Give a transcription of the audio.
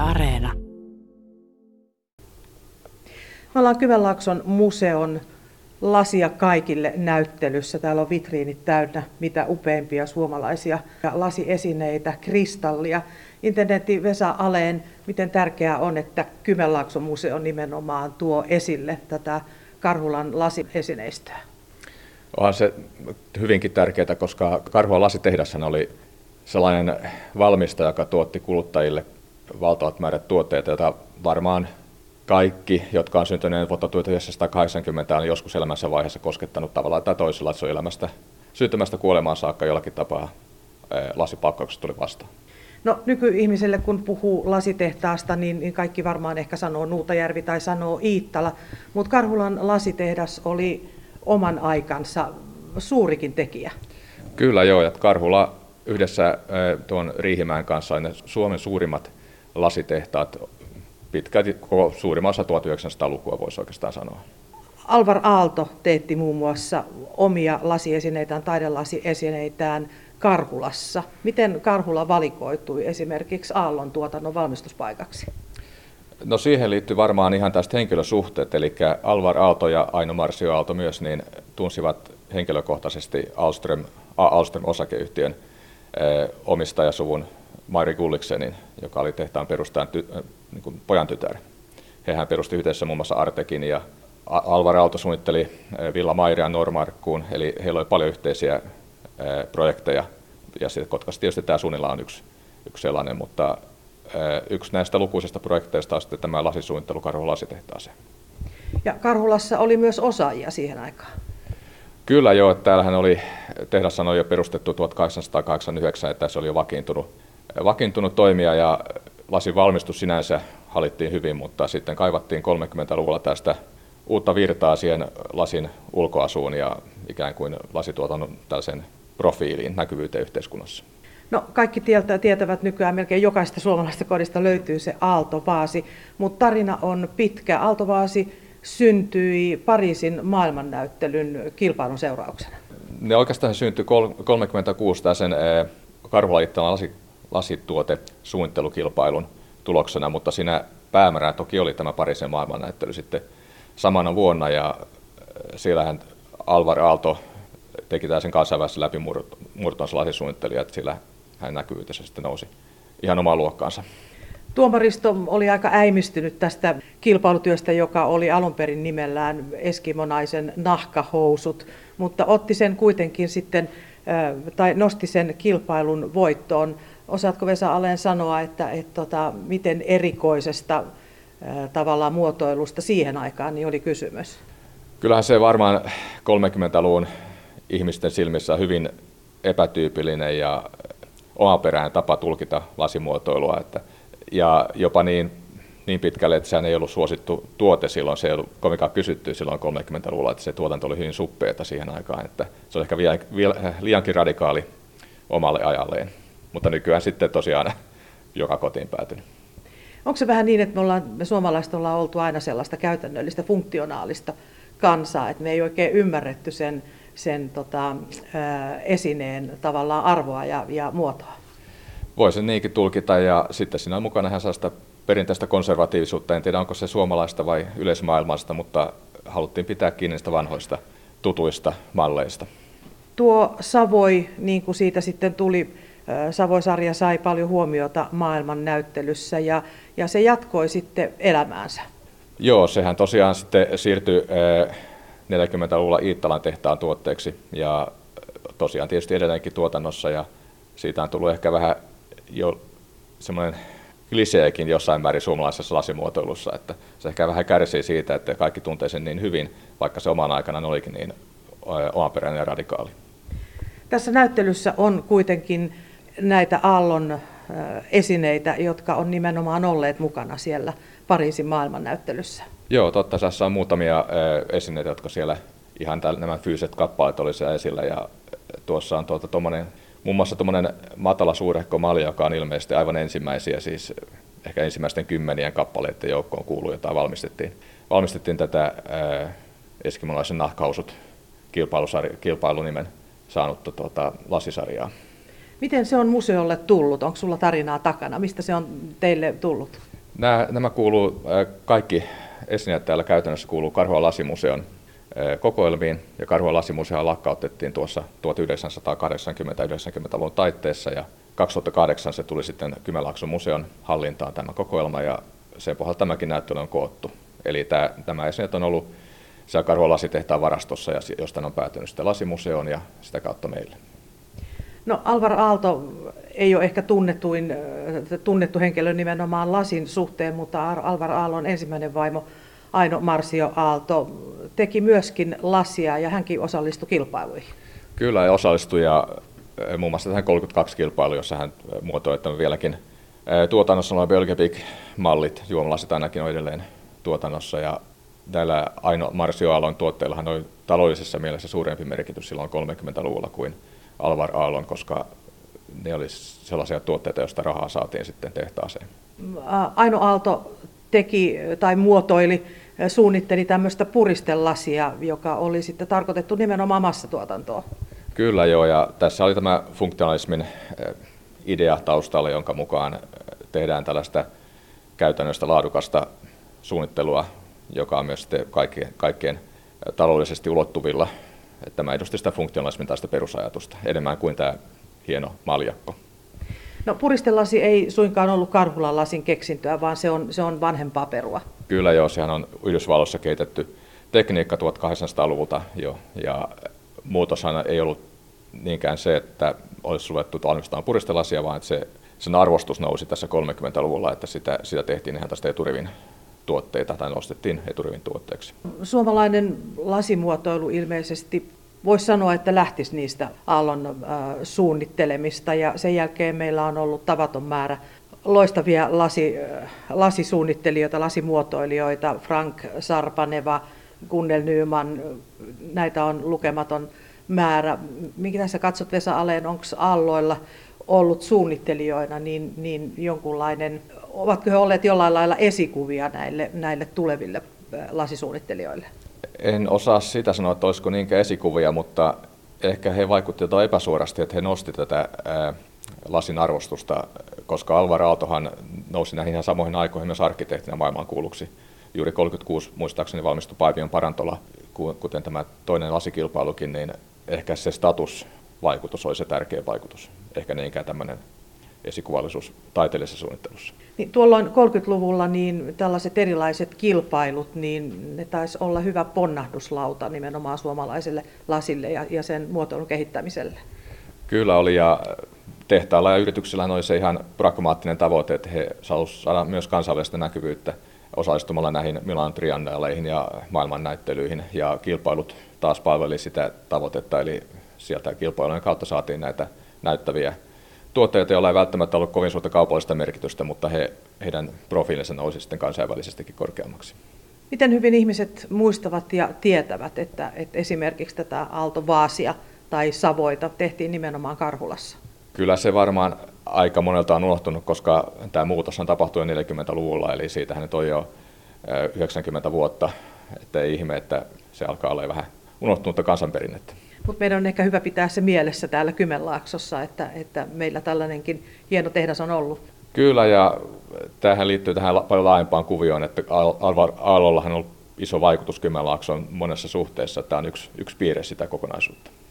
Areena. Me ollaan Kymenlaakson museon Lasia kaikille -näyttelyssä. Täällä on vitriinit täynnä mitä upeimpia suomalaisia lasiesineitä, kristallia. Intendentti Vesa Aleen, miten tärkeää on, että Kymenlaakson museo nimenomaan tuo esille tätä Karhulan lasiesineistöä? Onhan se hyvinkin tärkeää, koska Karhulan lasitehdashan oli sellainen valmistaja, joka tuotti kuluttajille valtavat määrät tuotteita, joita varmaan kaikki, jotka on syntyneet vuotta 1980, on joskus elämänsä vaiheessa koskettanut tavallaan tai toisella, että se on elämästä syntymästä kuolemaan saakka jollakin tapaa lasipakkaukset tuli vastaan. No, nykyihmiselle kun puhuu lasitehtaasta, niin kaikki varmaan ehkä sanoo Nuutajärvi tai sanoo Iittala, mutta Karhulan lasitehdas oli oman aikansa suurikin tekijä. Kyllä joo, ja Karhula yhdessä tuon Riihimäen kanssa on Suomen suurimmat lasitehtaat, pitkälti suurimman osa 1900-lukua voisi oikeastaan sanoa. Alvar Aalto teetti muun muassa omia lasiesineitään, taidelasiesineitään Karhulassa. Miten Karhula valikoitui esimerkiksi Aallon tuotannon valmistuspaikaksi? No siihen liittyy varmaan ihan tästä henkilösuhteet, eli Alvar Aalto ja Aino Marsio Aalto myös niin tunsivat henkilökohtaisesti Ahlström-osakeyhtiön omistajasuvun Mairi Gulliksenin, joka oli tehtaan perustajan pojan tytär. Hehän perusti yhdessä muun muassa Artekin ja Alvar Aalto suunnitteli Villa Mairia Normarkkuun, eli heillä oli paljon yhteisiä projekteja, ja sitten Kotkassa tietysti tämä Sunila on yksi sellainen, mutta yksi näistä lukuisista projekteista on sitten tämä lasisuunnittelu Karhulan lasitehtaaseen. Ja Karhulassa oli myös osaajia siihen aikaan? Kyllä joo, että täällähän oli, tehdas on jo perustettu 1889, että se oli jo vakiintunut toimija ja lasin valmistus sinänsä hallittiin hyvin, mutta sitten kaivattiin 30-luvulla tästä uutta virtaa siihen lasin ulkoasuun ja ikään kuin lasituotannon tällaisen profiiliin, näkyvyyteen yhteiskunnassa. No, kaikki tietävät nykyään, melkein jokaista suomalaista kodista löytyy se aaltovaasi, mutta tarina on pitkä. Aaltovaasi syntyi Pariisin maailmannäyttelyn kilpailun seurauksena. Ne oikeastaan syntyi 1936 sen Karhula-Iittalan lasituotesuunnittelukilpailun tuloksena, mutta siinä päämäärä toki oli tämä Pariisin maailmannäyttely sitten samana vuonna, ja siellähän Alvar Aalto teki sen kansainvälisen läpimurtonsa lasisuunnittelija, että sillä hän näkyvyytensä sitten nousi ihan omaan luokkaansa. Tuomaristo oli aika äimistynyt tästä kilpailutyöstä, joka oli alun perin nimellään Eskimonaisen nahkahousut, mutta otti sen kuitenkin sitten, tai nosti sen kilpailun voittoon. Osaatko Vesa Aleen sanoa, että miten erikoisesta tavallaan muotoilusta siihen aikaan niin oli kysymys? Kyllähän se varmaan 30-luvun ihmisten silmissä hyvin epätyypillinen ja omaperäinen tapa tulkita lasimuotoilua, ja jopa niin pitkälle, että sehän ei ollut suosittu tuote silloin, se ei ollut kovinkaan kysytty silloin 30-luvulla, että se tuotanto oli hyvin suppeata siihen aikaan, että se oli ehkä liiankin radikaali omalle ajalleen, mutta nykyään sitten tosiaan joka kotiin päätynyt. Onko se vähän niin, että me suomalaiset ollaan oltu aina sellaista käytännöllistä, funktionaalista kansaa, että me ei oikein ymmärretty sen esineen tavallaan arvoa ja muotoa? Voisin niinkin tulkita, ja sitten siinä on mukana ihan sellaista perinteistä konservatiivisuutta. En tiedä, onko se suomalaista vai yleismaailmasta, mutta haluttiin pitää kiinni niistä vanhoista tutuista malleista. Tuo Savoi, niin kuin siitä sitten tuli, Savoi-sarja sai paljon huomiota maailmannäyttelyssä, ja se jatkoi sitten elämäänsä. Joo, sehän tosiaan sitten siirtyi 40-luvulla Iittalan tehtaan tuotteeksi, ja tosiaan tietysti edelleenkin tuotannossa, ja siitä on tullut ehkä vähän jo semmoinen kliseekin jossain määrin suomalaisessa lasimuotoilussa, että se ehkä vähän kärsii siitä, että kaikki tuntee sen niin hyvin, vaikka se oman aikanaan olikin niin omaperäinen ja radikaali. Tässä näyttelyssä on kuitenkin näitä Aallon esineitä, jotka on nimenomaan olleet mukana siellä Pariisin maailmannäyttelyssä. Joo, totta. Tässä on muutamia esineitä, jotka siellä ihan nämä fyysiset kappaleet oli siellä esillä, ja tuossa on muun muassa tuommoinen matala suurehko malja, joka on ilmeisesti aivan ensimmäisiä, siis ehkä ensimmäisten 10 kappaleiden joukkoon kuului, jota valmistettiin tätä eskimolaisen nahkahousut kilpailunimen saanutta lasisarjaa. Miten se on museolle tullut? Onko sulla tarinaa takana? Mistä se on teille tullut? Nämä kuuluu, kaikki esineet täällä käytännössä kuuluu Karhulan lasimuseon kokoelmiin, ja Karhulan lasimuseo lakkautettiin tuossa 1980-90-luvun taitteessa, ja 2008 se tuli sitten Kymenlaakson museon hallintaan tämä kokoelma, ja sen pohjalta tämäkin näyttely on koottu. Eli tämä esineet on ollut siellä Karhulan lasitehtaan varastossa, ja jostain on päätynyt sitten lasimuseoon ja sitä kautta meille. No, Alvar Aalto ei ole ehkä tunnettu henkilö nimenomaan lasin suhteen, mutta Alvar Aallon ensimmäinen vaimo Aino Marsio Aalto teki myöskin lasia ja hänkin osallistui kilpailuihin. Kyllä, ja osallistui, ja muun muassa tähän 32 kilpailuun, jossa hän muotoili, että vieläkin tuotannossa oleva Bölkevik-mallit, juomalasit ainakin on edelleen tuotannossa, ja näillä Aino Marsio Aallon tuotteillahan oli taloudellisessa mielessä suurempi merkitys silloin 30-luvulla kuin Alvar Aallon, koska ne oli sellaisia tuotteita, joista rahaa saatiin sitten tehtaaseen. Aino Aalto teki tai suunnitteli tämmöistä puristelasia, joka oli sitten tarkoitettu nimenomaan massatuotantoon. Kyllä joo, ja tässä oli tämä funktionalismin idea taustalla, jonka mukaan tehdään tällaista käytännöstä laadukasta suunnittelua, joka on myös sitten kaikkien taloudellisesti ulottuvilla. Että tämä edusti sitä funktionalismin tai sitä perusajatusta enemmän kuin tämä hieno maljakko. No, puristelasi ei suinkaan ollut Karhulan lasin keksintöä, vaan se on vanhempaa perua. Kyllä joo, sehän on Yhdysvalloissa kehitetty tekniikka 1800-luvulta jo, ja muutoshan ei ollut niinkään se, että olisi ruvettu valmistamaan puristelasia, vaan että sen arvostus nousi tässä 30-luvulla, että sitä tehtiin ihan tästä eturivin tuotteita tai nostettiin eturivin tuotteeksi. Suomalainen lasimuotoilu ilmeisesti voisi sanoa, että lähtisi niistä Aallon suunnittelemista, ja sen jälkeen meillä on ollut tavaton määrä loistavia lasisuunnittelijoita, lasimuotoilijoita, Frank Sarpaneva, Gunnel Nyman, näitä on lukematon määrä. Mitä sä katsot, Vesa Aleen, onko Aalloilla ollut suunnittelijoina niin jonkunlainen, ovatko he olleet jollain lailla esikuvia näille tuleville lasisuunnittelijoille? En osaa sitä sanoa, että olisiko niinkään esikuvia, mutta ehkä he vaikuttivat epäsuorasti, että he nosti tätä lasin arvostusta, koska Alvar Aaltohan nousi näihin ihan samoihin aikoihin myös arkkitehtinä maailmankuuluksi. Juuri 1936 muistaakseni valmistui Paipion Parantola, kuten tämä toinen lasikilpailukin, niin ehkä se statusvaikutus oli se tärkeä vaikutus, ehkä niinkään tämmöinen esikuvallisuus taiteellisessa suunnittelussa. Niin tuolloin 30-luvulla niin tällaiset erilaiset kilpailut, niin ne taisi olla hyvä ponnahduslauta nimenomaan suomalaiselle lasille ja sen muotoilun kehittämiselle. Kyllä oli, ja tehtailla ja yrityksillä oli se ihan pragmaattinen tavoite, että he halusivat saada myös kansainvälistä näkyvyyttä osallistumalla näihin Milan triannaleihin ja maailmannäyttelyihin, ja kilpailut taas palveli sitä tavoitetta, eli sieltä kilpailujen kautta saatiin näitä näyttäviä tuotteita, joilla ei välttämättä ollut kovin suurta kaupallista merkitystä, mutta heidän profiilinsa nousi sitten kansainvälisestikin korkeammaksi. Miten hyvin ihmiset muistavat ja tietävät, että esimerkiksi tätä Aalto-vaasia tai Savoita tehtiin nimenomaan Karhulassa? Kyllä se varmaan aika monelta on unohtunut, koska tämä muutoshan tapahtui jo 40-luvulla, eli siitähän nyt on jo 90 vuotta, että ei ihme, että se alkaa olla vähän unohtunutta kansanperinnettä. Mutta meidän on ehkä hyvä pitää se mielessä täällä Kymenlaaksossa, että meillä tällainenkin hieno tehdas on ollut. Kyllä, ja tämähän liittyy tähän paljon laajempaan kuvioon, että Aallollahan on ollut iso vaikutus Kymenlaaksoon monessa suhteessa. Tämä on yksi piirre sitä kokonaisuutta.